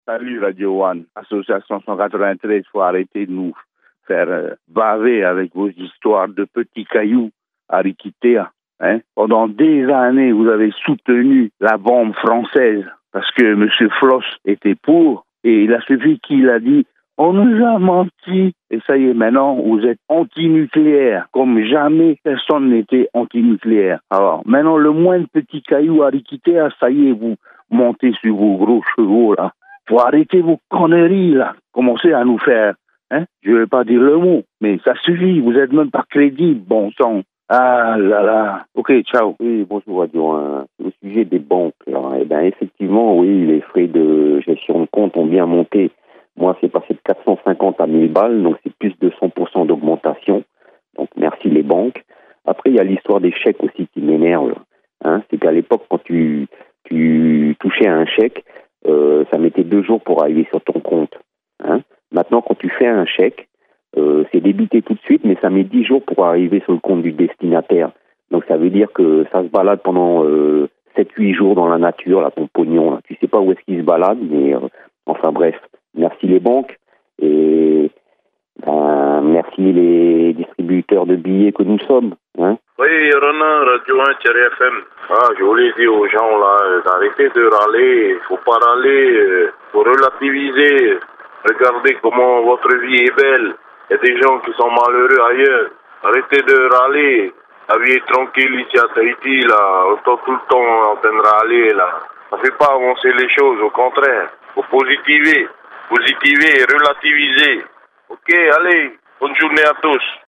Salut Radio One, Association 193, faut arrêter de nous faire baver avec vos histoires de petits cailloux à Riquitea. Hein? Pendant des années, vous avez soutenu la bombe française parce que M. Floss était pour et il a suffi qu'il a dit on nous a menti et ça y est, maintenant vous êtes anti-nucléaire comme jamais personne n'était anti-nucléaire. Alors maintenant le moindre petit caillou à Riquitea, ça y est, vous montez sur vos gros chevaux là. Faut arrêter vos conneries là. Commencez à nous faire, hein? Je vais pas dire le mot, mais ça suffit. Vous êtes même pas crédible, bon sang. Ah là là. Ok, ciao. Oui, bonjour Radio 1. Au sujet des banques, là, eh ben effectivement, oui, les frais de gestion de compte ont bien monté. Moi, c'est passé de 450 à 1000 balles, donc c'est plus de 100% d'augmentation. Donc merci les banques. Après, il y a l'histoire des chèques aussi qui m'énerve. Hein, c'est qu'à l'époque, quand tu touchais un chèque, ça mettait 2 jours pour arriver sur ton compte. Hein. Maintenant, quand tu fais un chèque, c'est débité tout de suite, mais ça met 10 jours pour arriver sur le compte du destinataire. Donc ça veut dire que ça se balade pendant 7-8 jours dans la nature, là, ton pognon. Là. Tu sais pas où est-ce qu'il se balade, mais enfin bref. Merci les banques et merci les distributeurs de billets que nous sommes. Hein. Oui, Ronan, Radio 1, FM. Je voulais dire aux gens là, d'arrêter de râler. Il faut pas râler, faut relativiser. Regardez comment votre vie est belle. Il y a des gens qui sont malheureux ailleurs. Arrêtez de râler. La vie est tranquille ici à Tahiti, là. On est tout le temps en train de râler, là. Ça fait pas avancer les choses, au contraire. Faut positiver et relativiser. Ok, allez, bonne journée à tous.